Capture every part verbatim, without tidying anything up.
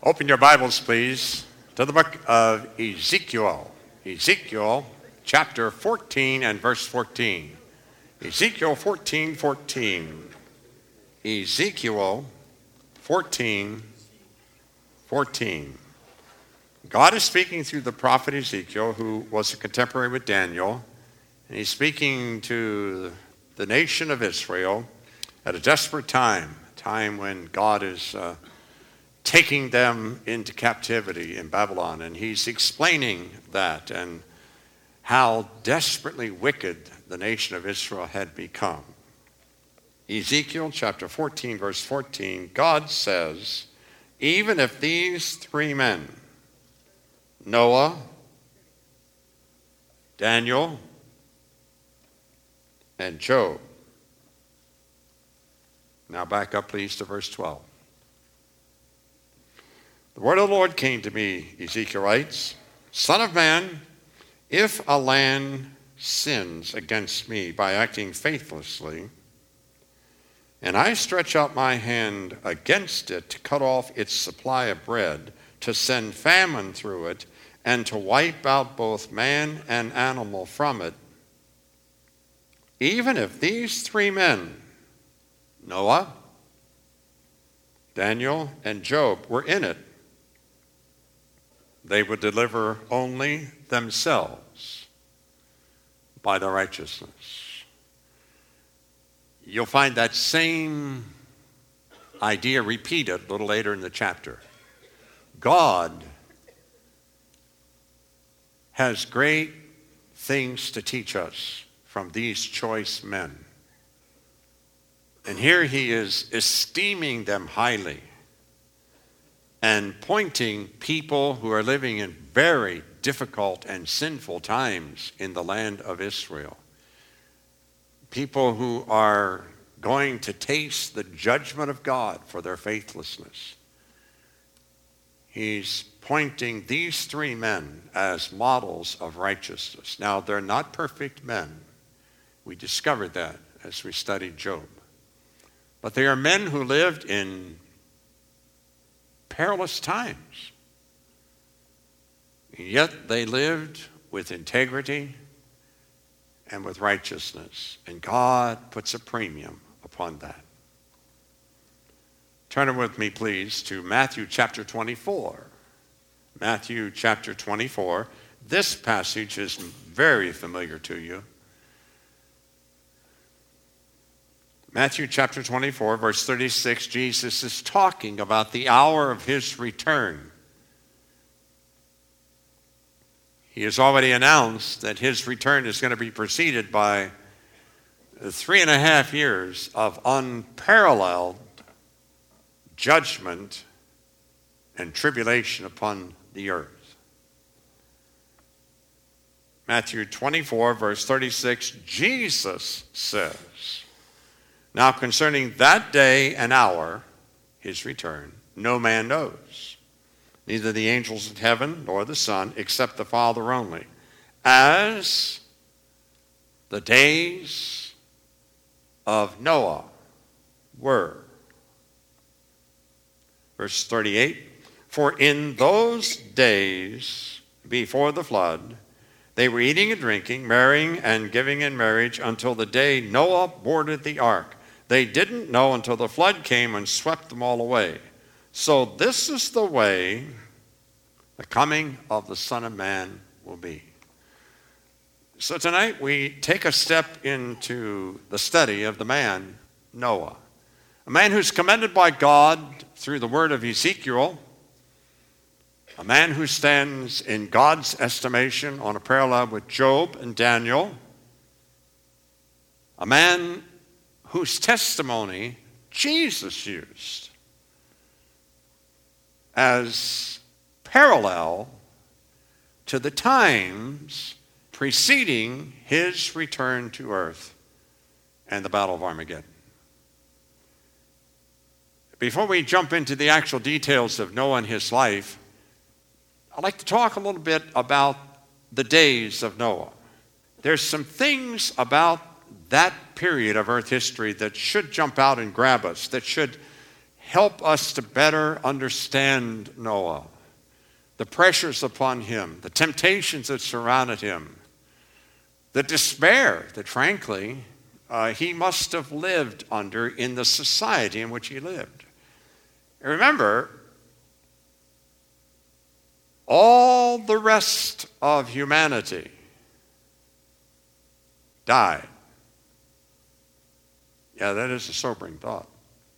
Open your Bibles, please, to the book of Ezekiel. Ezekiel chapter fourteen and verse fourteen. Ezekiel fourteen, fourteen. Ezekiel fourteen, fourteen. God is speaking through the prophet Ezekiel, who was a contemporary with Daniel, and he's speaking to the nation of Israel at a desperate time, a time when God is uh, taking them into captivity in Babylon, and he's explaining that and how desperately wicked the nation of Israel had become. Ezekiel chapter fourteen, verse fourteen, God says, even if these three men, Noah, Daniel, and Job. Now back up, please, to verse twelve. The word of the Lord came to me, Ezekiel writes, Son of man, if a land sins against me by acting faithlessly, and I stretch out my hand against it to cut off its supply of bread, to send famine through it, and to wipe out both man and animal from it, even if these three men, Noah, Daniel, and Job, were in it, they would deliver only themselves by their righteousness. You'll find that same idea repeated a little later in the chapter. God has great things to teach us from these choice men. And here he is esteeming them highly and pointing people who are living in very difficult and sinful times in the land of Israel. People who are going to taste the judgment of God for their faithlessness. He's pointing these three men as models of righteousness. Now, they're not perfect men. We discovered that as we studied Job. But they are men who lived in perilous times. Yet they lived with integrity and with righteousness. And God puts a premium upon that. Turn with me, please, to Matthew chapter twenty-four. Matthew chapter twenty-four. This passage is very familiar to you. Matthew chapter twenty-four, verse thirty-six, Jesus is talking about the hour of his return. He has already announced that his return is going to be preceded by three and a half years of unparalleled judgment and tribulation upon the earth. Matthew twenty-four, verse thirty-six, Jesus says, now concerning that day and hour, his return, no man knows, neither the angels of heaven nor the Son, except the Father only, as the days of Noah were. Verse thirty-eight, for in those days before the flood, they were eating and drinking, marrying and giving in marriage until the day Noah boarded the ark. They didn't know until the flood came and swept them all away. So this is the way the coming of the Son of Man will be. So tonight we take a step into the study of the man Noah, a man who's commended by God through the word of Ezekiel, a man who stands in God's estimation on a parallel with Job and Daniel, a man whose testimony Jesus used as parallel to the times preceding his return to earth and the Battle of Armageddon. Before we jump into the actual details of Noah and his life, I'd like to talk a little bit about the days of Noah. There's some things about that period of earth history that should jump out and grab us, that should help us to better understand Noah, the pressures upon him, the temptations that surrounded him, the despair that, frankly, uh, he must have lived under in the society in which he lived. And remember, all the rest of humanity died. Yeah, that is a sobering thought.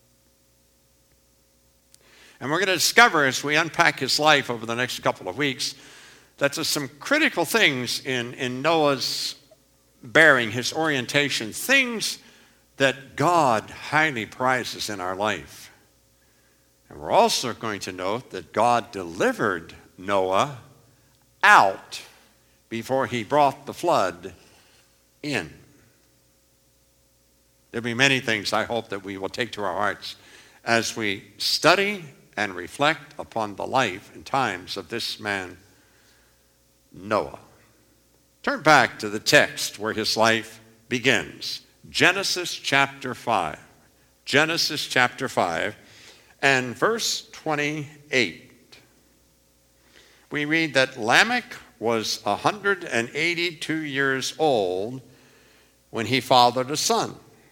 And we're going to discover as we unpack his life over the next couple of weeks that there's some critical things in, in Noah's bearing, his orientation, things that God highly prizes in our life. And we're also going to note that God delivered Noah out before he brought the flood in. There'll be many things I hope that we will take to our hearts as we study and reflect upon the life and times of this man, Noah. Turn back to the text where his life begins. Genesis chapter five. Genesis chapter five and verse twenty-eight. We read that Lamech was one hundred eighty-two years old when he fathered a son.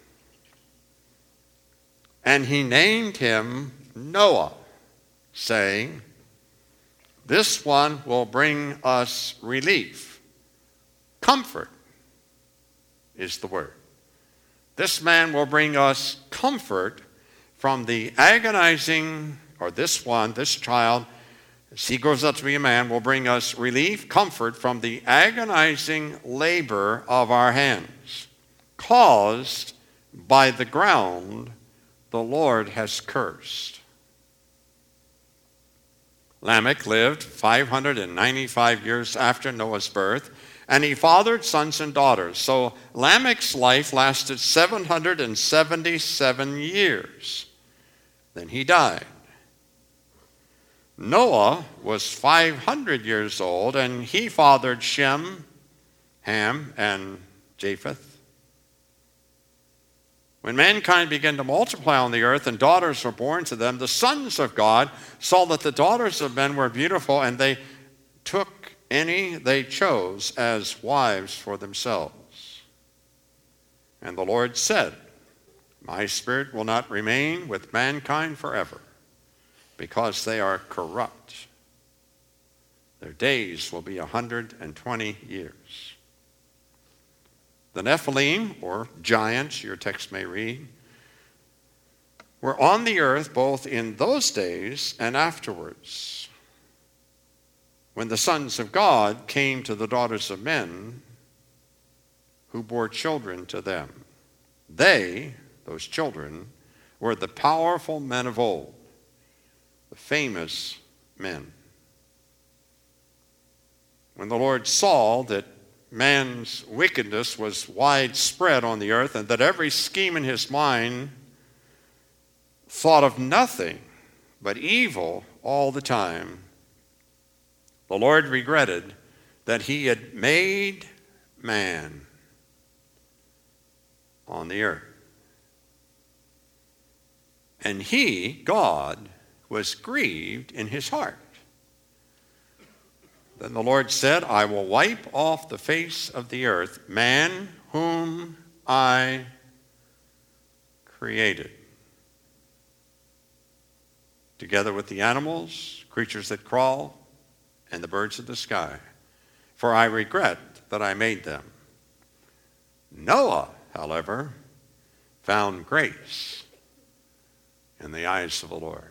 And he named him Noah, saying, "This one will bring us relief." Comfort is the word. This man will bring us comfort from the agonizing, or this one, this child, as he grows up to be a man, will bring us relief, comfort from the agonizing labor of our hands, caused by the ground the Lord has cursed. Lamech lived five hundred ninety-five years after Noah's birth, and he fathered sons and daughters. So Lamech's life lasted seven hundred seventy-seven years. Then he died. Noah was five hundred years old, and he fathered Shem, Ham, and Japheth. When mankind began to multiply on the earth and daughters were born to them, the sons of God saw that the daughters of men were beautiful, and they took any they chose as wives for themselves. And the Lord said, "My spirit will not remain with mankind forever, because they are corrupt. Their days will be a hundred and twenty years." The Nephilim, or giants, your text may read, were on the earth both in those days and afterwards. When the sons of God came to the daughters of men, who bore children to them, they, those children, were the powerful men of old, the famous men. When the Lord saw that man's wickedness was widespread on the earth, and that every scheme in his mind thought of nothing but evil all the time, the Lord regretted that he had made man on the earth. And he, God, was grieved in his heart. Then the Lord said, "I will wipe off the face of the earth man whom I created, together with the animals, creatures that crawl, and the birds of the sky, for I regret that I made them." Noah, however, found grace in the eyes of the Lord.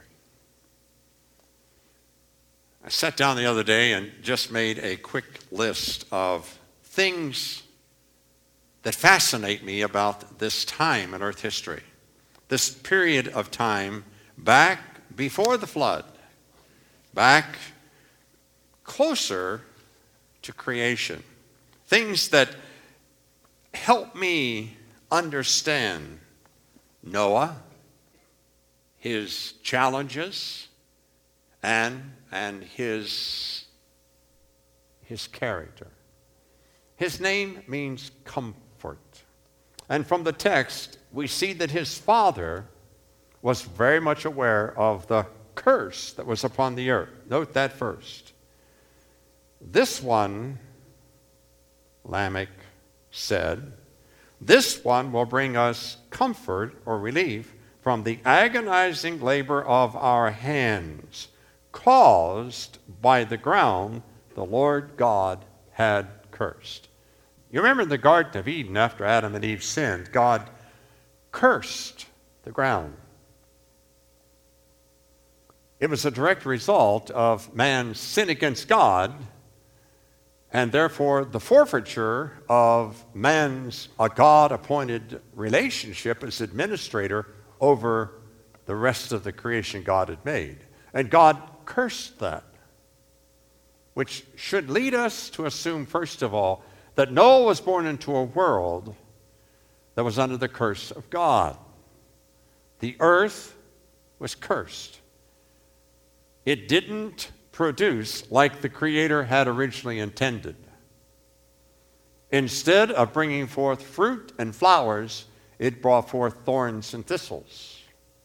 I sat down the other day and just made a quick list of things that fascinate me about this time in earth history, this period of time back before the flood, back closer to creation. Things that help me understand Noah, his challenges, and and his, his character. His name means comfort. And from the text, we see that his father was very much aware of the curse that was upon the earth. Note that first. This one, Lamech said, this one will bring us comfort or relief from the agonizing labor of our hands, caused by the ground the Lord God had cursed. You remember in the Garden of Eden, after Adam and Eve sinned, God cursed the ground. It was a direct result of man's sin against God, and therefore the forfeiture of man's a God-appointed relationship as administrator over the rest of the creation God had made. And God cursed that, which should lead us to assume, first of all, that Noah was born into a world that was under the curse of God. The earth was cursed. It didn't produce like the Creator had originally intended. Instead of bringing forth fruit and flowers, it brought forth thorns and thistles.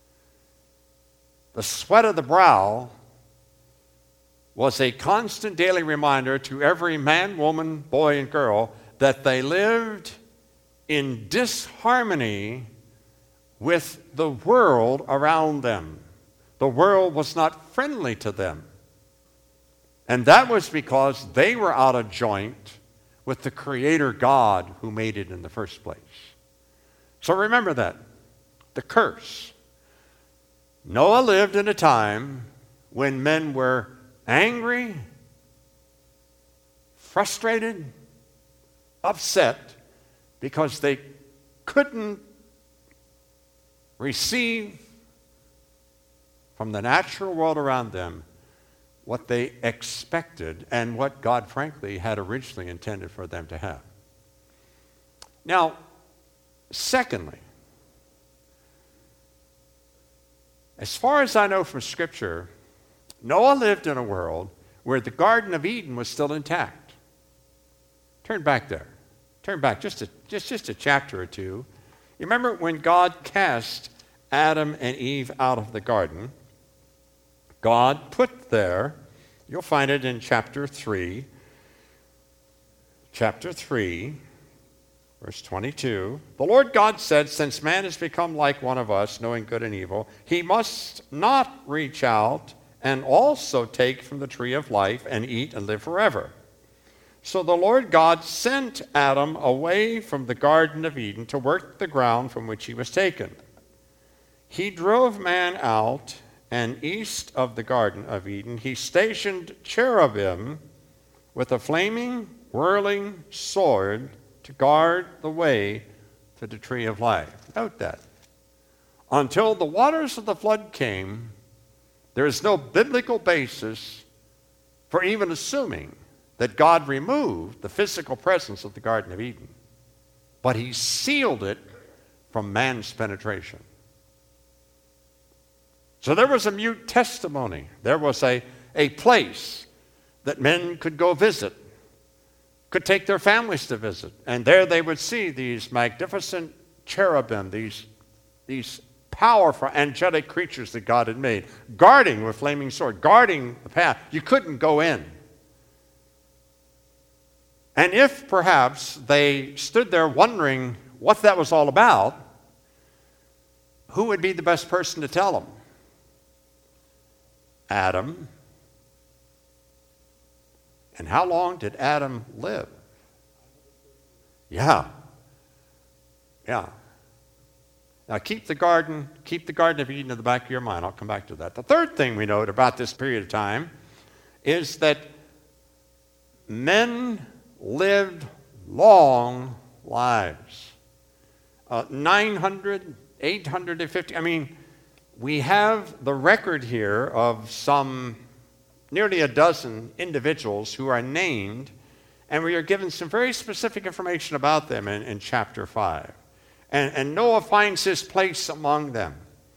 The sweat of the brow was a constant daily reminder to every man, woman, boy, and girl that they lived in disharmony with the world around them. The world was not friendly to them. And that was because they were out of joint with the Creator God who made it in the first place. So remember that. The curse. Noah lived in a time when men were angry, frustrated, upset because they couldn't receive from the natural world around them what they expected and what God, frankly, had originally intended for them to have. Now, secondly, as far as I know from Scripture, Noah lived in a world where the Garden of Eden was still intact. Turn back there. Turn back just a, just, just a chapter or two. You remember when God cast Adam and Eve out of the garden, God put there, you'll find it in chapter three, chapter three, verse twenty-two. The Lord God said, since man has become like one of us, knowing good and evil, he must not reach out and also take from the tree of life and eat and live forever. So the Lord God sent Adam away from the Garden of Eden to work the ground from which he was taken. He drove man out, and east of the Garden of Eden, he stationed cherubim with a flaming, whirling sword to guard the way to the tree of life. Note that. Until the waters of the flood came, there is no biblical basis for even assuming that God removed the physical presence of the Garden of Eden, but he sealed it from man's penetration. So there was a mute testimony. There was a, a place that men could go visit, could take their families to visit, and there they would see these magnificent cherubim, these, these powerful angelic creatures that God had made, guarding with flaming sword, guarding the path. You couldn't go in. And if perhaps they stood there wondering what that was all about, who would be the best person to tell them? Adam. And how long did Adam live? Yeah. Yeah. Now keep the garden, keep the Garden of Eden in the back of your mind. I'll come back to that. The third thing we note about this period of time is that men lived long lives. Uh, nine hundred, eight hundred fifty, I mean, we have the record here of some nearly a dozen individuals who are named, and we are given some very specific information about them in, in chapter five. And, and Noah finds his place among them.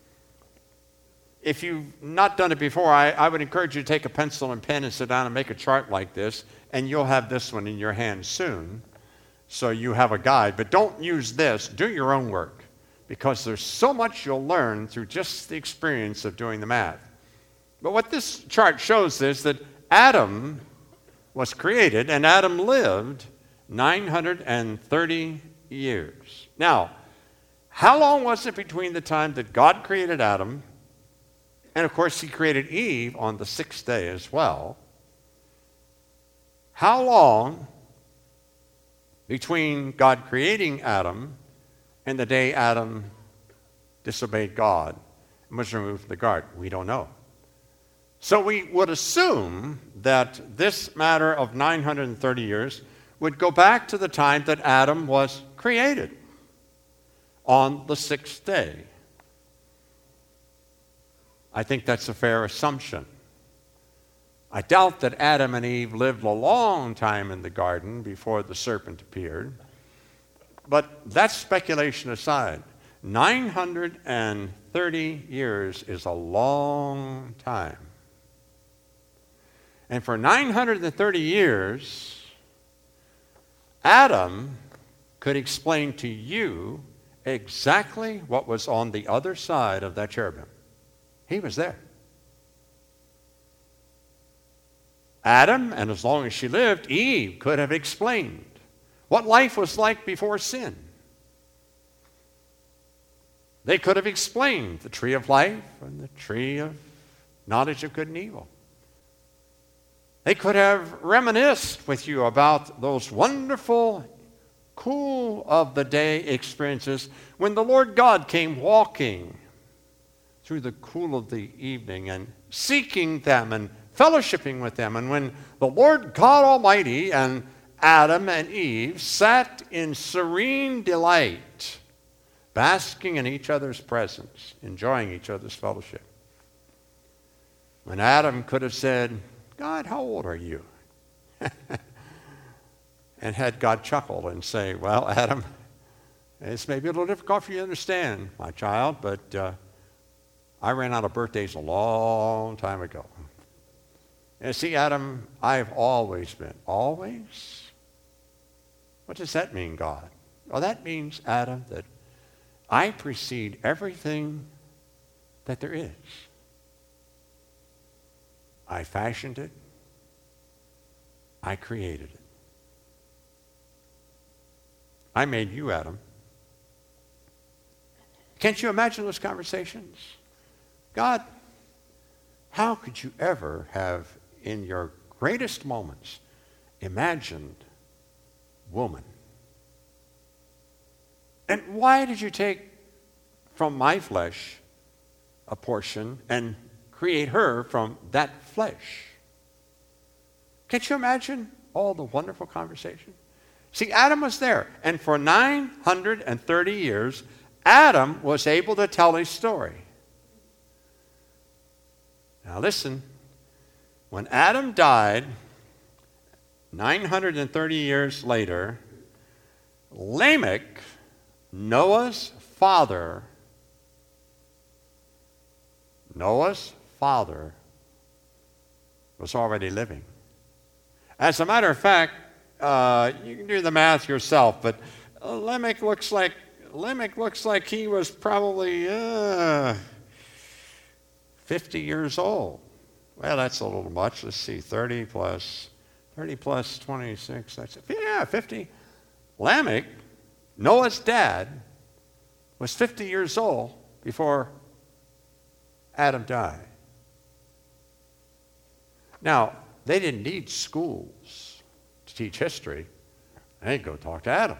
If you've not done it before, I, I would encourage you to take a pencil and pen and sit down and make a chart like this, and you'll have this one in your hand soon, so you have a guide. But don't use this. Do your own work, because there's so much you'll learn through just the experience of doing the math. But what this chart shows is that Adam was created, and Adam lived nine hundred thirty years. Now, how long was it between the time that God created Adam, and of course he created Eve on the sixth day as well? How long between God creating Adam and the day Adam disobeyed God and was removed from the garden? We don't know. So we would assume that this matter of nine hundred thirty years would go back to the time that Adam was created on the sixth day. I think that's a fair assumption. I doubt that Adam and Eve lived a long time in the garden before the serpent appeared. But that's speculation aside. nine hundred thirty years is a long time. And for nine hundred thirty years, Adam could explain to you exactly what was on the other side of that cherubim. He was there. Adam, and as long as she lived, Eve could have explained what life was like before sin. They could have explained the tree of life and the tree of knowledge of good and evil. They could have reminisced with you about those wonderful, cool of the day experiences when the Lord God came walking through the cool of the evening and seeking them and fellowshipping with them. And when the Lord God Almighty and Adam and Eve sat in serene delight, basking in each other's presence, enjoying each other's fellowship. When Adam could have said, "God, how old are you?" And had God chuckle and say, "Well, Adam, it's maybe a little difficult for you to understand, my child, but uh, I ran out of birthdays a long time ago." And see, Adam, I've always been. Always? What does that mean, God? Well, that means, Adam, that I precede everything that there is. I fashioned it. I created it. I made you, Adam. Can't you imagine those conversations? God, how could you ever have, in your greatest moments, imagined woman? And why did you take from my flesh a portion and create her from that flesh? Can't you imagine all the wonderful conversation? See, Adam was there, and for nine hundred thirty years, Adam was able to tell his story. Now listen, when Adam died, nine hundred thirty years later, Lamech, Noah's father, Noah's father was already living. As a matter of fact, uh, you can do the math yourself, but Lamech looks like Lamech looks like he was probably uh, fifty years old. Well, that's a little much. Let's see, thirty plus thirty plus twenty-six. That's yeah, fifty. Lamech, Noah's dad, was fifty years old before Adam died. Now, they didn't need schools to teach history. They go talk to Adam.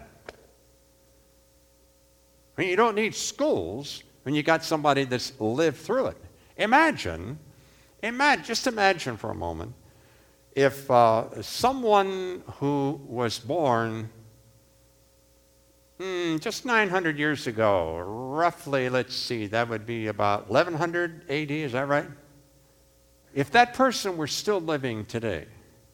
I mean, you don't need schools when you got somebody that's lived through it. Imagine, imagine, just imagine for a moment, if uh, someone who was born mm, just nine hundred years ago, roughly, let's see, that would be about eleven hundred A D, is that right? If that person were still living today,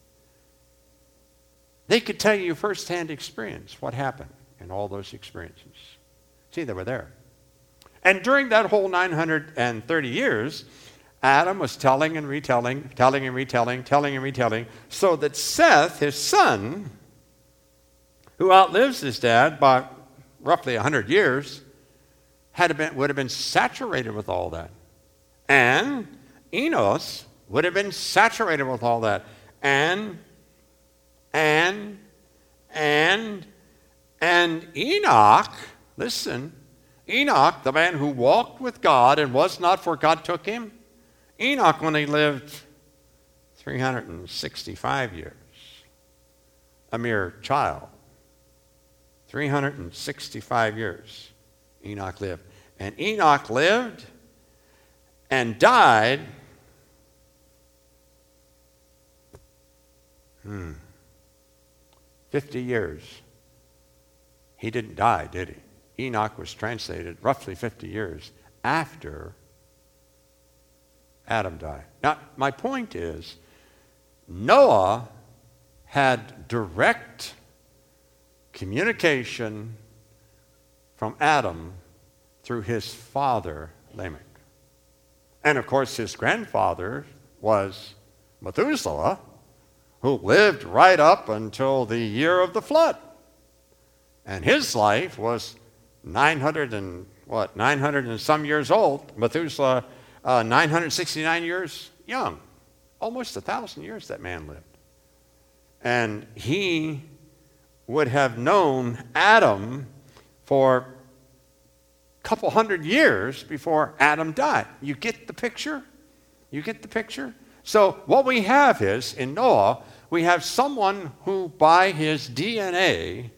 they could tell you firsthand experience what happened in all those experiences. See, they were there. And during that whole nine hundred thirty years, Adam was telling and retelling, telling and retelling, telling and retelling, so that Seth, his son, who outlives his dad by roughly one hundred years, had been, would have been saturated with all that. And Enos would have been saturated with all that. And, and, and, and Enoch, listen, Enoch, the man who walked with God and was not, for God took him, Enoch, when he lived three hundred sixty-five years, a mere child, three hundred sixty-five years Enoch lived. And Enoch lived and died hmm, fifty years. He didn't die, did he? Enoch was translated roughly fifty years after Adam died. Now, my point is, Noah had direct communication from Adam through his father, Lamech. And of course, his grandfather was Methuselah, who lived right up until the year of the flood. And his life was nine hundred and what, nine hundred and some years old. Methuselah, uh, nine hundred sixty-nine years young. Almost a thousand years that man lived. And he would have known Adam for a couple hundred years before Adam died. You get the picture? You get the picture? So what we have is, in Noah, we have someone who by his D N A,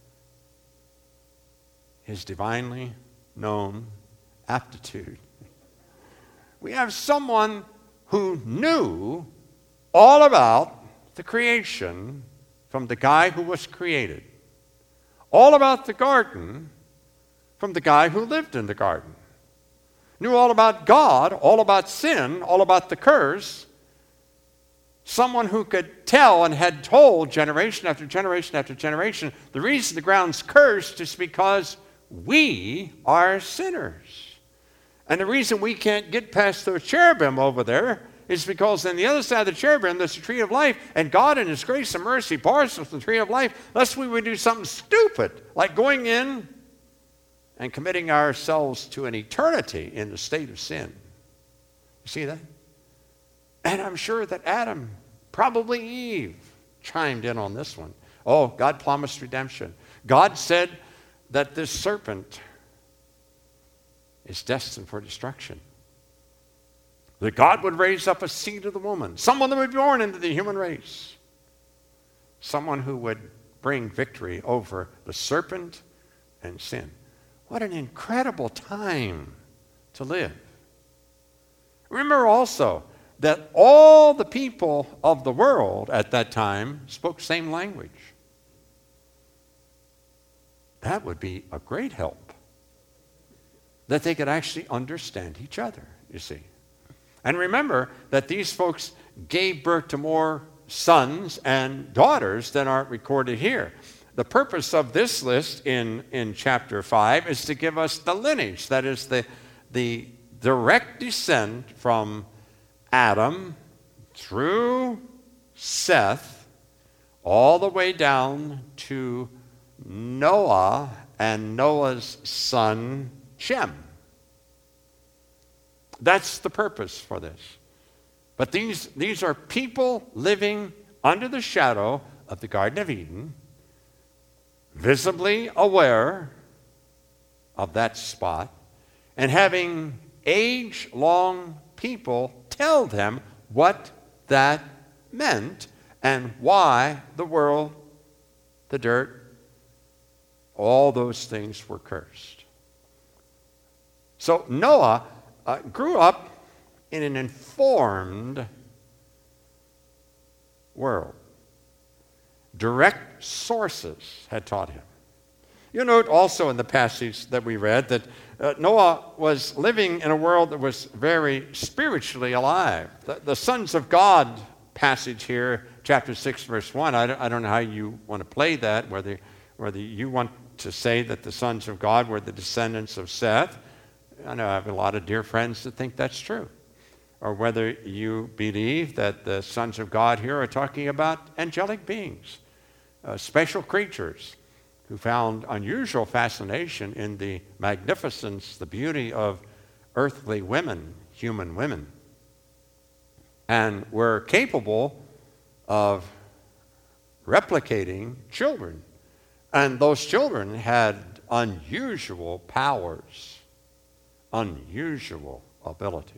his divinely known aptitude, we have someone who knew all about the creation from the guy who was created, all about the garden from the guy who lived in the garden, knew all about God, all about sin, all about the curse, someone who could tell and had told generation after generation after generation, the reason the ground's cursed is because we are sinners. And the reason we can't get past those cherubim over there is because on the other side of the cherubim there's a tree of life, and God in his grace and mercy bars us the tree of life, lest we would do something stupid, like going in and committing ourselves to an eternity in the state of sin. You see that? And I'm sure that Adam, probably Eve, chimed in on this one. Oh, God promised redemption. God said that this serpent is destined for destruction. That God would raise up a seed of the woman, someone that would be born into the human race, someone who would bring victory over the serpent and sin. What an incredible time to live. Remember also that all the people of the world at that time spoke the same language. That would be a great help, that they could actually understand each other, you see. And remember that these folks gave birth to more sons and daughters than are recorded here. The purpose of this list in, in chapter five is to give us the lineage, that is the, the direct descent from Adam through Seth all the way down to Noah and Noah's son Shem. That's the purpose for this. But these, these are people living under the shadow of the Garden of Eden, visibly aware of that spot, and having age-long people tell them what that meant and why the world, the dirt, all those things were cursed. So Noah uh, grew up in an informed world. Direct sources had taught him. You note also in the passage that we read that uh, Noah was living in a world that was very spiritually alive. The, the sons of God passage here, chapter six, verse one, I don't, I don't know how you want to play that, whether, whether you want to say that the sons of God were the descendants of Seth. I know I have a lot of dear friends that think that's true. Or whether you believe that the sons of God here are talking about angelic beings, uh, special creatures, who found unusual fascination in the magnificence, the beauty of earthly women, human women, and were capable of replicating children. And those children had unusual powers, unusual abilities.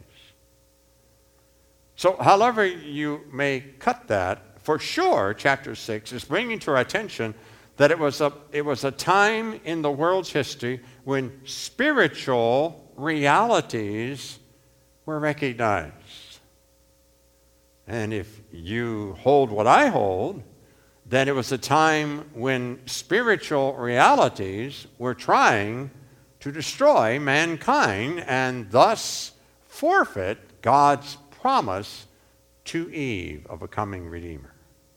So however you may cut that, for sure, chapter six is bringing to our attention that it was a, it was a time in the world's history when spiritual realities were recognized. And if you hold what I hold, then it was a time when spiritual realities were trying to destroy mankind and thus forfeit God's promise to Eve of a coming Redeemer.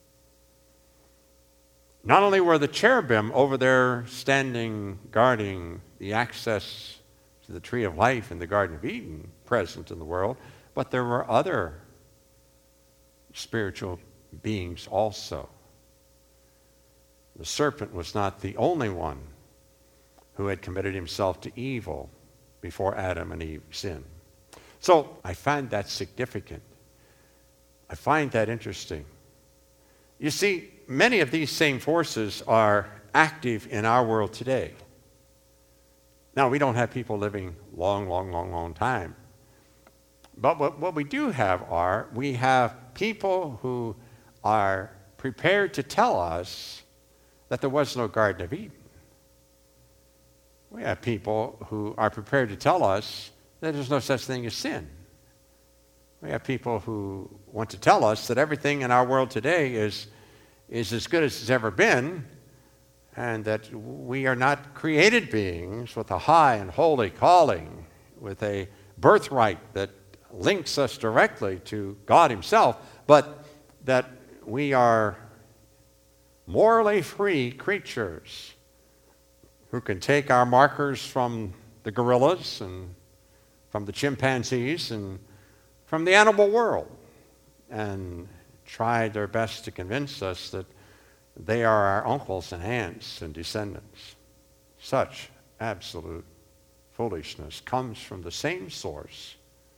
Not only were the cherubim over there standing, guarding the access to the tree of life in the Garden of Eden present in the world, but there were other spiritual beings also. The serpent was not the only one who had committed himself to evil before Adam and Eve sinned. So I find that significant. I find that interesting. You see, many of these same forces are active in our world today. Now, we don't have people living long, long, long, long time. But what, what we do have are, we have people who are prepared to tell us that there was no Garden of Eden. We have people who are prepared to tell us that there's no such thing as sin. We have people who want to tell us that everything in our world today is, is as good as it's ever been, and that we are not created beings with a high and holy calling, with a birthright that links us directly to God himself, but that we are morally free creatures who can take our markers from the gorillas and from the chimpanzees and from the animal world and try their best to convince us that they are our uncles and aunts and descendants. Such absolute foolishness comes from the same source,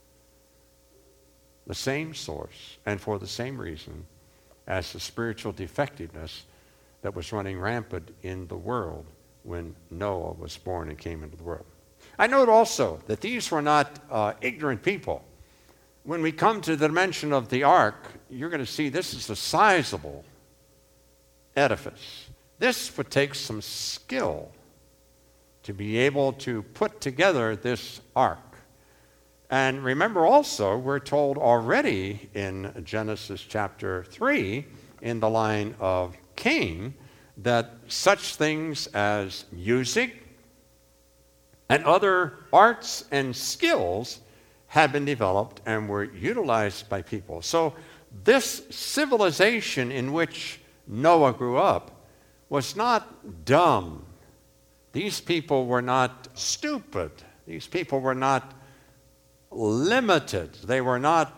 the same source, and for the same reason as the spiritual defectiveness that was running rampant in the world when Noah was born and came into the world. I note also that these were not uh, ignorant people. When we come to the dimension of the ark, you're going to see this is a sizable edifice. This would take some skill to be able to put together this ark. And remember also, we're told already in Genesis chapter three, in the line of Cain, that such things as music and other arts and skills had been developed and were utilized by people. So this civilization in which Noah grew up was not dumb. These people were not stupid. These people were not limited. They were not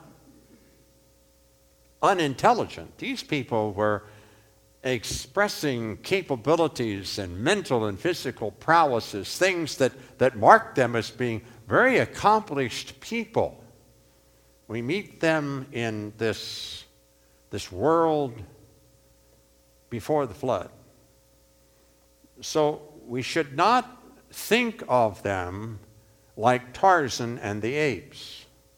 unintelligent. These people were expressing capabilities and mental and physical prowesses, things that, that marked them as being very accomplished people. We meet them in this, this world before the flood. So we should not think of them like Tarzan and the apes.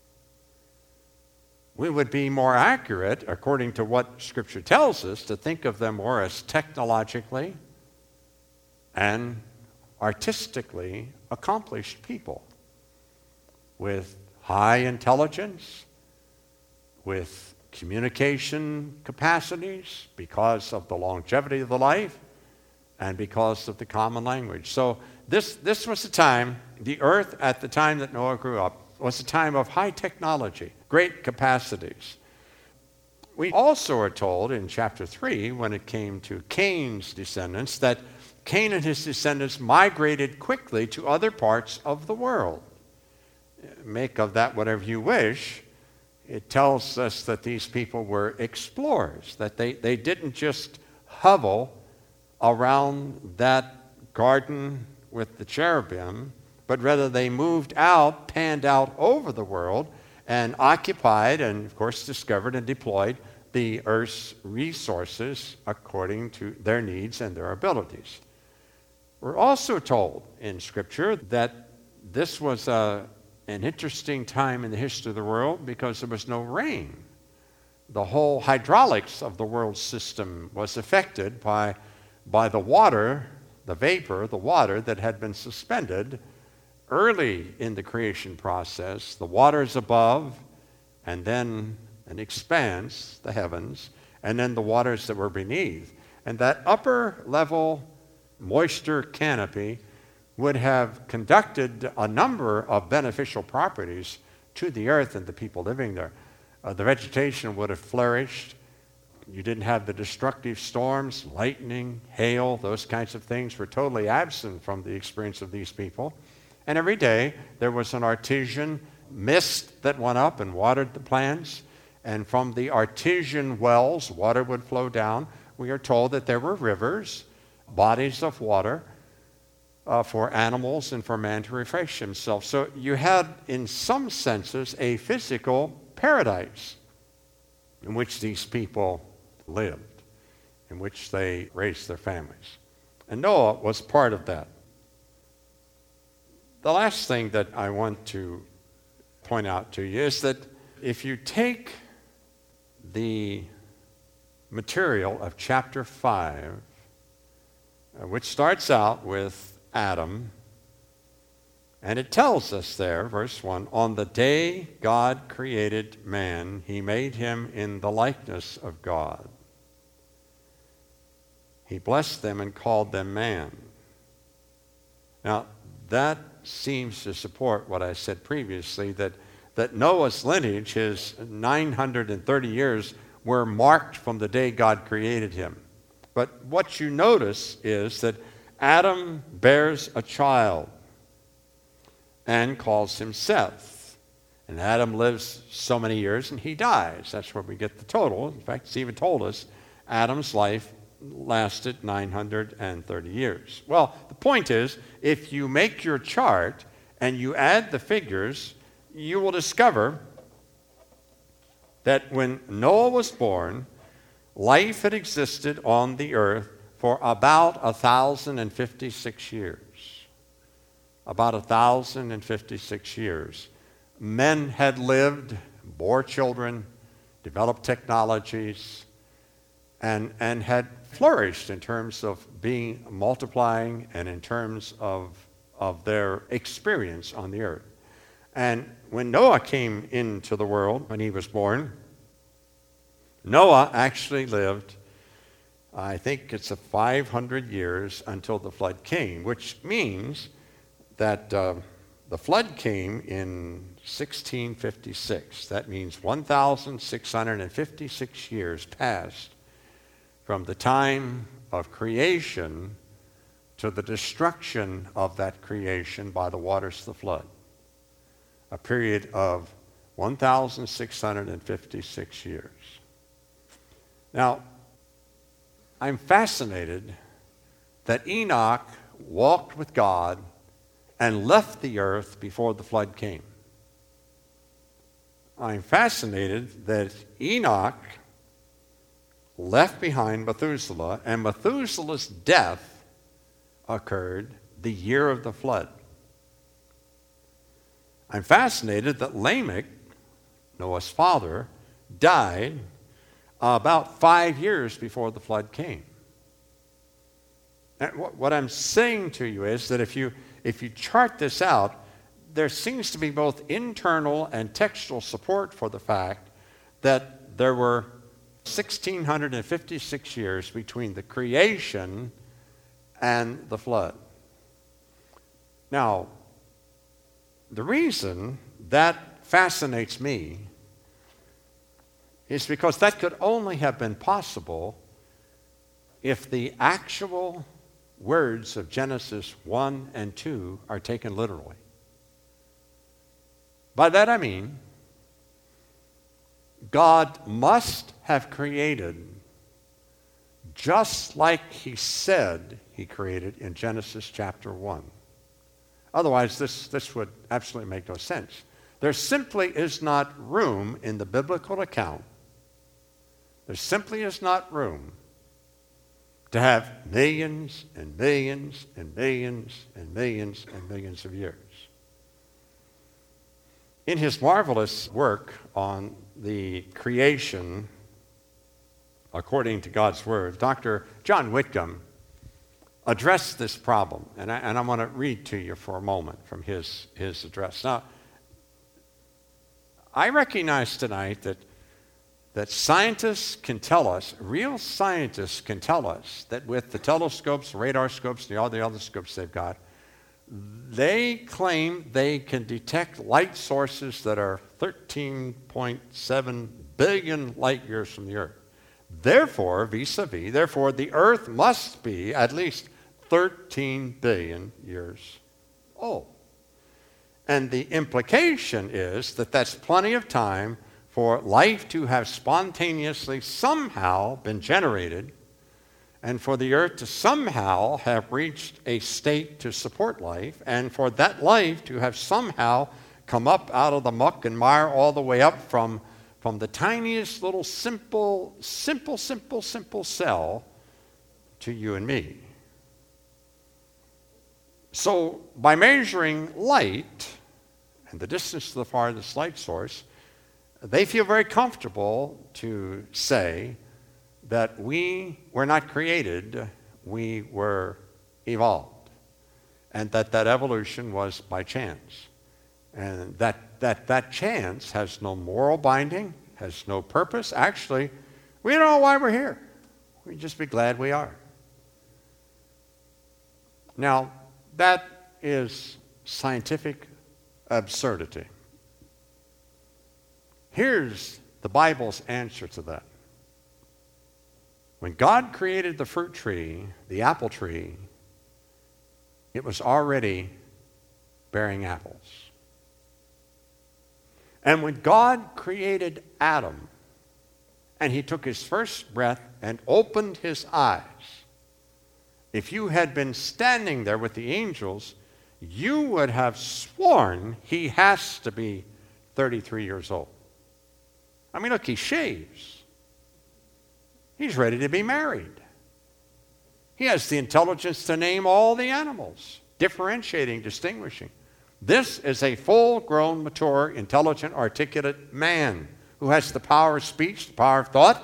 We would be more accurate, according to what Scripture tells us, to think of them more as technologically and artistically accomplished people with high intelligence, with communication capacities because of the longevity of the life and because of the common language. So this, this was the time, the earth at the time that Noah grew up, was a time of high technology, great capacities. We also are told in chapter three, when it came to Cain's descendants, that Cain and his descendants migrated quickly to other parts of the world. Make of that whatever you wish. It tells us that these people were explorers, that they, they didn't just hovel around that garden with the cherubim, but rather they moved out, panned out over the world, and occupied and, of course, discovered and deployed the earth's resources according to their needs and their abilities. We're also told in Scripture that this was a, an interesting time in the history of the world because there was no rain. The whole hydraulics of the world system was affected by, by the water, the vapor, the water that had been suspended early in the creation process. The waters above, and then an expanse, the heavens, and then the waters that were beneath. And that upper level moisture canopy would have conducted a number of beneficial properties to the earth and the people living there. Uh, the vegetation would have flourished. You didn't have the destructive storms, lightning, hail, those kinds of things were totally absent from the experience of these people. And every day there was an artesian mist that went up and watered the plants. And from the artesian wells, water would flow down. We are told that there were rivers, bodies of water, uh, for animals and for man to refresh himself. So you had, in some senses, a physical paradise in which these people lived, in which they raised their families. And Noah was part of that. The last thing that I want to point out to you is that if you take the material of chapter five, uh, which starts out with Adam, and it tells us there, verse one, on the day God created man, he made him in the likeness of God. He blessed them and called them man. Now, that seems to support what I said previously, that, that Noah's lineage, his nine hundred thirty years, were marked from the day God created him. But what you notice is that Adam bears a child and calls him Seth. And Adam lives so many years and he dies. That's where we get the total. In fact, it's even told us Adam's life lasted nine hundred thirty years. Well, the point is, if you make your chart and you add the figures, you will discover that when Noah was born, life had existed on the earth for about one thousand fifty-six years. About one thousand fifty-six years. Men had lived, bore children, developed technologies, and, and had flourished in terms of being multiplying and in terms of, of their experience on the earth. And when Noah came into the world, when he was born, Noah actually lived, I think it's a five hundred years until the flood came, which means that uh, the flood came in sixteen fifty-six. That means one thousand six hundred fifty-six years passed from the time of creation to the destruction of that creation by the waters of the flood. A period of one thousand six hundred fifty-six years. Now, I'm fascinated that Enoch walked with God and left the earth before the flood came. I'm fascinated that Enoch left behind Methuselah, and Methuselah's death occurred the year of the flood. I'm fascinated that Lamech, Noah's father, died about five years before the flood came. And what I'm saying to you is that if you if you chart this out, there seems to be both internal and textual support for the fact that there were one thousand six hundred fifty-six years between the creation and the flood. Now, the reason that fascinates me is because that could only have been possible if the actual words of Genesis one and two are taken literally. By that I mean, God must have created just like he said he created in Genesis chapter one. Otherwise, this, this would absolutely make no sense. There simply is not room in the biblical account. There simply is not room to have millions and millions and millions and millions and millions of years. In his marvelous work on the creation according to God's Word, Doctor John Whitcomb addressed this problem, and I, and I want to read to you for a moment from his, his address. Now, I recognize tonight that, that scientists can tell us, real scientists can tell us, that with the telescopes, radar scopes, and all the other scopes they've got, they claim they can detect light sources that are thirteen point seven billion light years from the Earth. Therefore, vis-a-vis, therefore, the Earth must be at least thirteen billion years old. And the implication is that that's plenty of time for life to have spontaneously somehow been generated and for the Earth to somehow have reached a state to support life, and for that life to have somehow come up out of the muck and mire all the way up from, from the tiniest little simple, simple, simple, simple cell to you and me. So by measuring light and the distance to the farthest light source, they feel very comfortable to say that we were not created, we were evolved, and that that evolution was by chance. And that, that, that chance has no moral binding, has no purpose. Actually, we don't know why we're here. We just be glad we are. Now, that is scientific absurdity. Here's the Bible's answer to that. When God created the fruit tree, the apple tree, it was already bearing apples. And when God created Adam, and he took his first breath and opened his eyes, if you had been standing there with the angels, you would have sworn he has to be thirty-three years old. I mean, look, he shaves. He's ready to be married. He has the intelligence to name all the animals, differentiating, distinguishing. This is a full-grown, mature, intelligent, articulate man who has the power of speech, the power of thought.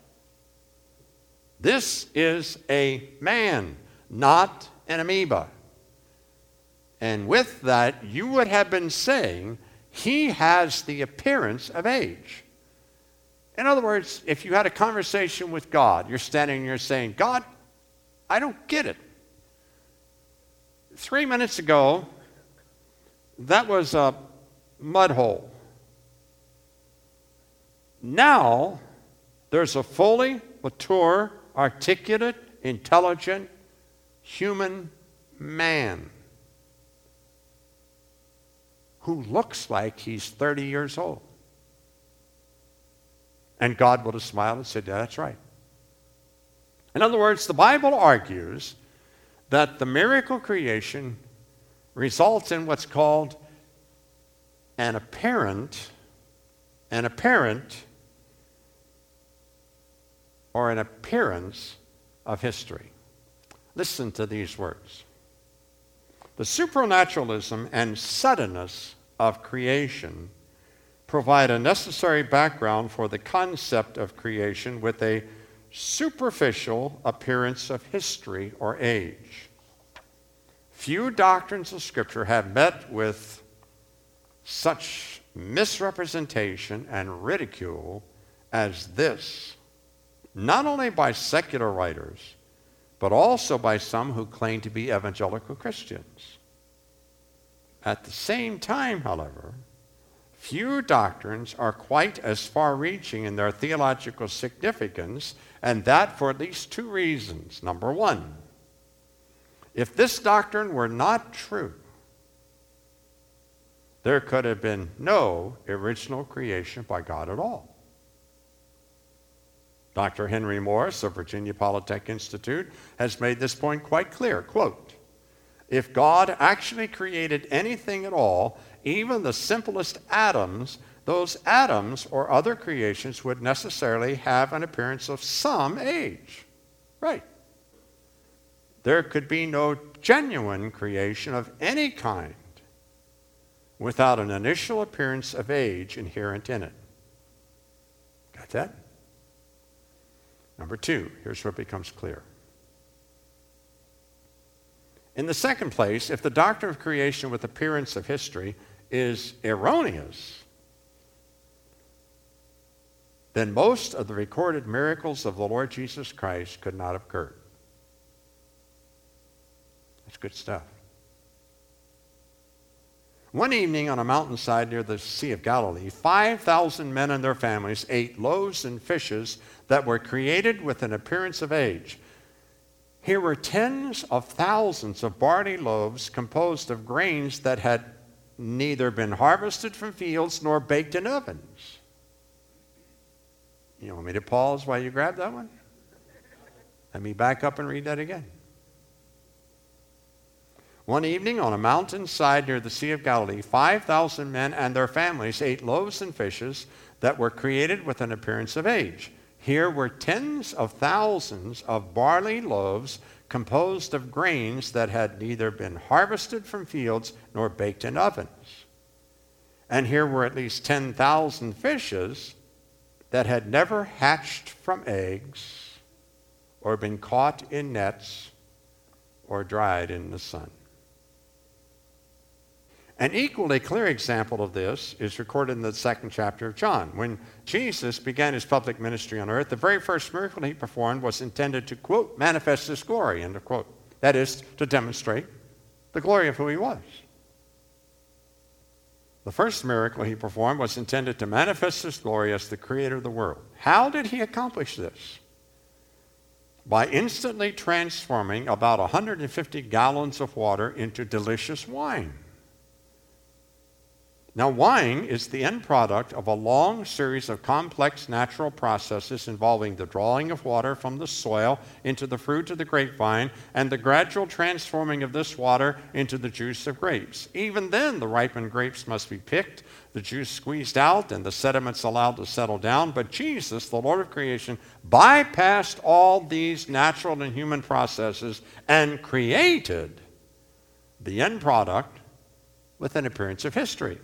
This is a man, not an amoeba. And with that, you would have been saying he has the appearance of age. In other words, if you had a conversation with God, you're standing and you're saying, God, I don't get it. Three minutes ago, that was a mud hole. Now, there's a fully mature, articulate, intelligent human man who looks like he's thirty years old. And God would have smiled and said, yeah, that's right. In other words, the Bible argues that the miracle creation results in what's called an apparent, an apparent, or an appearance of history. Listen to these words. The supernaturalism and suddenness of creation provide a necessary background for the concept of creation with a superficial appearance of history or age. Few doctrines of Scripture have met with such misrepresentation and ridicule as this, not only by secular writers, but also by some who claim to be evangelical Christians. At the same time, however, few doctrines are quite as far-reaching in their theological significance, and that for at least two reasons. Number one, if this doctrine were not true, there could have been no original creation by God at all. Doctor Henry Morris of Virginia Polytech Institute has made this point quite clear. Quote, if God actually created anything at all, even the simplest atoms, those atoms or other creations would necessarily have an appearance of some age. Right. There could be no genuine creation of any kind without an initial appearance of age inherent in it. Got that? Number two, here's where it becomes clear. In the second place, if the doctrine of creation with appearance of history is erroneous, then most of the recorded miracles of the Lord Jesus Christ could not have occurred. That's good stuff. One evening on a mountainside near the Sea of Galilee, five thousand men and their families ate loaves and fishes that were created with an appearance of age. Here were tens of thousands of barley loaves composed of grains that had neither been harvested from fields nor baked in ovens. You want me to pause while you grab that one? Let me back up and read that again. One evening on a mountainside near the Sea of Galilee, five thousand men and their families ate loaves and fishes that were created with an appearance of age. Here were tens of thousands of barley loaves composed of grains that had neither been harvested from fields nor baked in ovens. And here were at least ten thousand fishes that had never hatched from eggs or been caught in nets or dried in the sun. An equally clear example of this is recorded in the second chapter of John. When Jesus began his public ministry on earth, the very first miracle he performed was intended to, quote, manifest his glory, end of quote. That is, to demonstrate the glory of who he was. The first miracle he performed was intended to manifest his glory as the creator of the world. How did he accomplish this? By instantly transforming about one hundred fifty gallons of water into delicious wine. Now, wine is the end product of a long series of complex natural processes involving the drawing of water from the soil into the fruit of the grapevine and the gradual transforming of this water into the juice of grapes. Even then, the ripened grapes must be picked, the juice squeezed out, and the sediments allowed to settle down. But Jesus, the Lord of creation, bypassed all these natural and human processes and created the end product with an appearance of history.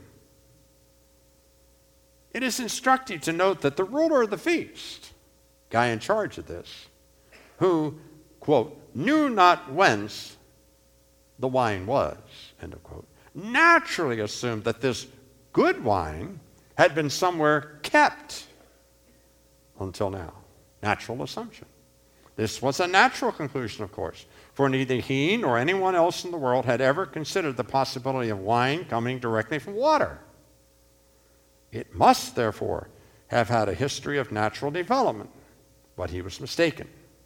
It is instructive to note that the ruler of the feast, guy in charge of this, who, quote, knew not whence the wine was, end of quote, naturally assumed that this good wine had been somewhere kept until now. Natural assumption. This was a natural conclusion, of course, for neither he nor anyone else in the world had ever considered the possibility of wine coming directly from water. It must, therefore, have had a history of natural development, but he was mistaken.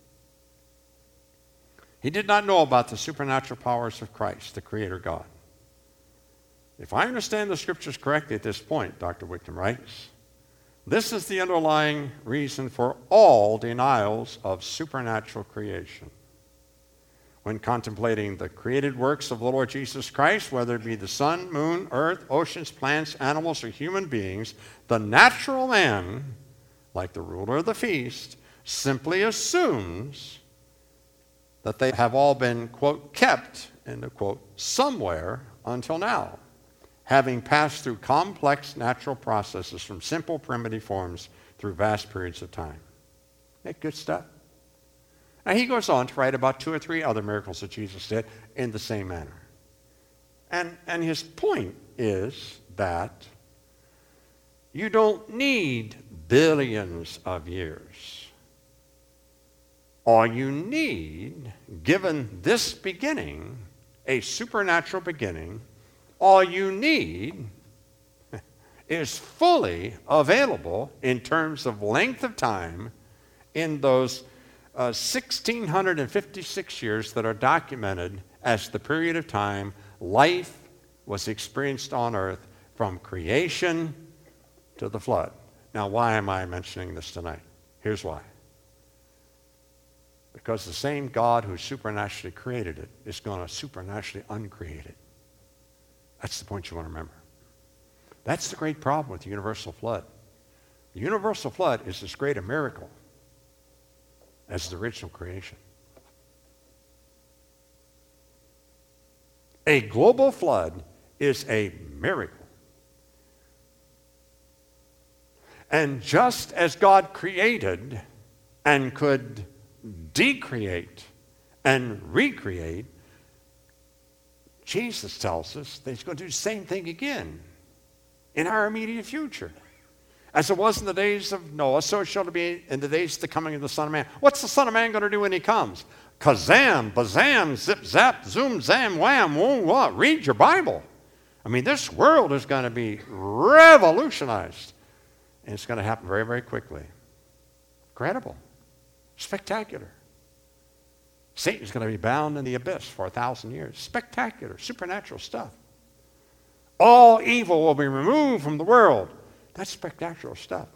He did not know about the supernatural powers of Christ, the Creator God. If I understand the Scriptures correctly at this point, Doctor Wickton writes, this is the underlying reason for all denials of supernatural creation. When contemplating the created works of the Lord Jesus Christ, whether it be the sun, moon, earth, oceans, plants, animals, or human beings, the natural man, like the ruler of the feast, simply assumes that they have all been, quote, kept, end of quote, somewhere until now, having passed through complex natural processes from simple primitive forms through vast periods of time. Isn't that good stuff? Now, he goes on to write about two or three other miracles that Jesus did in the same manner. And, and his point is that you don't need billions of years. All you need, given this beginning, a supernatural beginning, all you need is fully available in terms of length of time in those Uh, one thousand six hundred fifty-six years that are documented as the period of time life was experienced on earth from creation to the flood. Now, why am I mentioning this tonight? Here's why. Because the same God who supernaturally created it is going to supernaturally uncreate it. That's the point you want to remember. That's the great problem with the universal flood. The universal flood is as great a miracle as the original creation. A global flood is a miracle. And just as God created and could decreate and recreate, Jesus tells us that he's going to do the same thing again in our immediate future. As it was in the days of Noah, so shall it be in the days of the coming of the Son of Man. What's the Son of Man going to do when he comes? Kazam, bazam, zip, zap, zoom, zam, wham, whoa, what? Read your Bible. I mean, this world is going to be revolutionized. And it's going to happen very, very quickly. Incredible. Spectacular. Satan's going to be bound in the abyss for a thousand years. Spectacular, supernatural stuff. All evil will be removed from the world. That's spectacular stuff.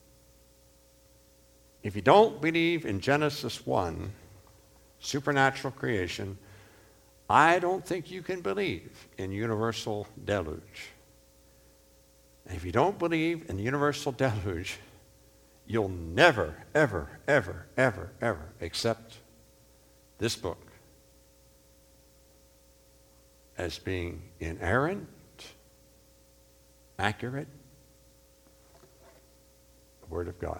If you don't believe in Genesis one, supernatural creation, I don't think you can believe in universal deluge. And if you don't believe in the universal deluge, you'll never, ever, ever, ever, ever accept this book as being inerrant, accurate, the Word of God.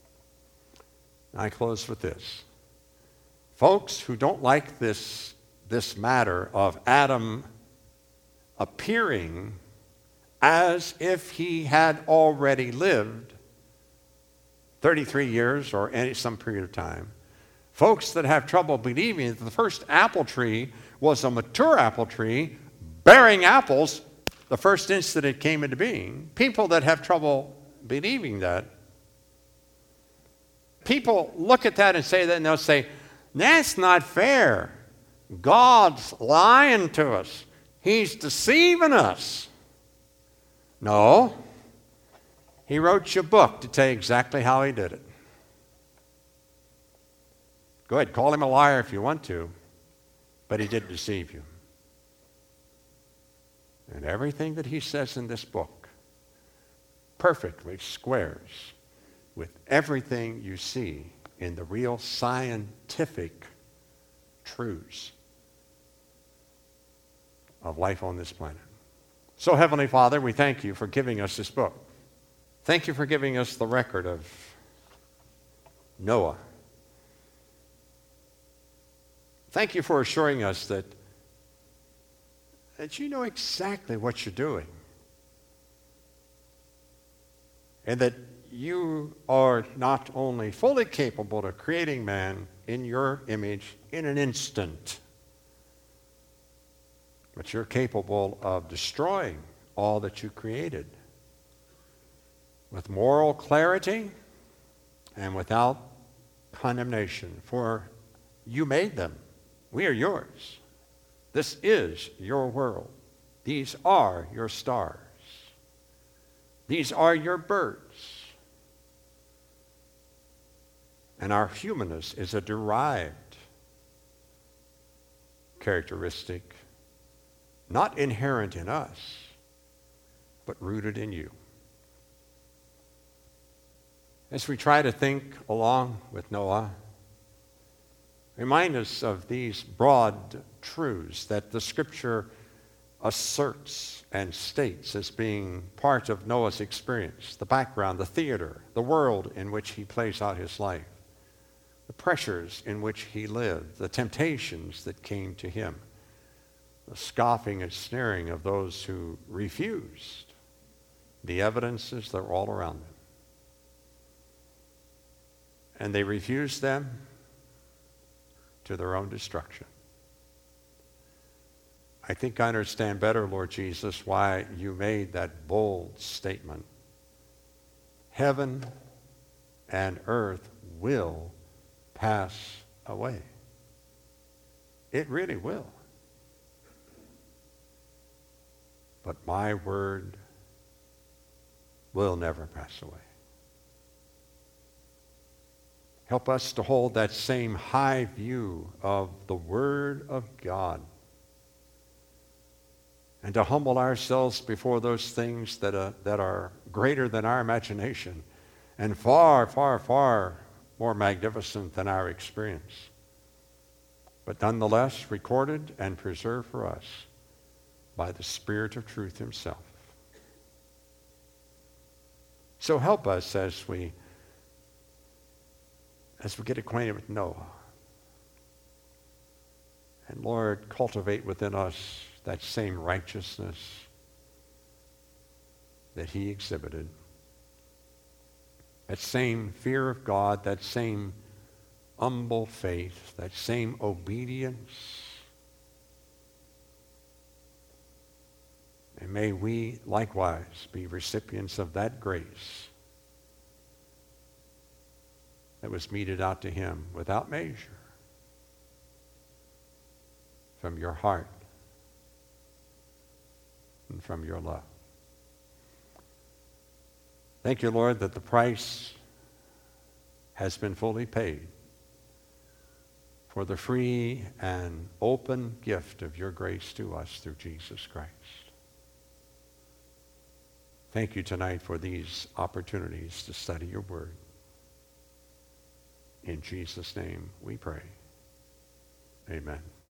I close with this. Folks who don't like this, this matter of Adam appearing as if he had already lived thirty-three years or any some period of time, folks that have trouble believing that the first apple tree was a mature apple tree bearing apples the first instant it came into being, people that have trouble believing that, people look at that and say that, and they'll say, that's not fair. God's lying to us. He's deceiving us. No. He wrote you a book to tell you exactly how he did it. Go ahead, call him a liar if you want to, but he did deceive you. And everything that he says in this book perfectly squares with everything you see in the real scientific truths of life on this planet. So, Heavenly Father, we thank you for giving us this book. Thank you for giving us the record of Noah. Thank you for assuring us that, that you know exactly what you're doing. And that you are not only fully capable of creating man in your image in an instant, but you're capable of destroying all that you created with moral clarity and without condemnation, for you made them. We are yours. This is your world. These are your stars. These are your birds. And our humanness is a derived characteristic, not inherent in us, but rooted in you. As we try to think along with Noah, remind us of these broad truths that the Scripture asserts and states as being part of Noah's experience, the background, the theater, the world in which he plays out his life, the pressures in which he lived, the temptations that came to him, the scoffing and sneering of those who refused the evidences that were all around them. And they refused them to their own destruction. I think I understand better, Lord Jesus, why you made that bold statement. Heaven and earth will pass away. It really will. But my word will never pass away. Help us to hold that same high view of the Word of God and to humble ourselves before those things that, uh, that are greater than our imagination and far, far, far more magnificent than our experience, but nonetheless recorded and preserved for us by the Spirit of truth himself. So help us as we as we get acquainted with Noah. And Lord, cultivate within us that same righteousness that he exhibited, that same fear of God, that same humble faith, that same obedience. And may we likewise be recipients of that grace that was meted out to him without measure from your heart and from your love. Thank you, Lord, that the price has been fully paid for the free and open gift of your grace to us through Jesus Christ. Thank you tonight for these opportunities to study your word. In Jesus' name we pray. Amen.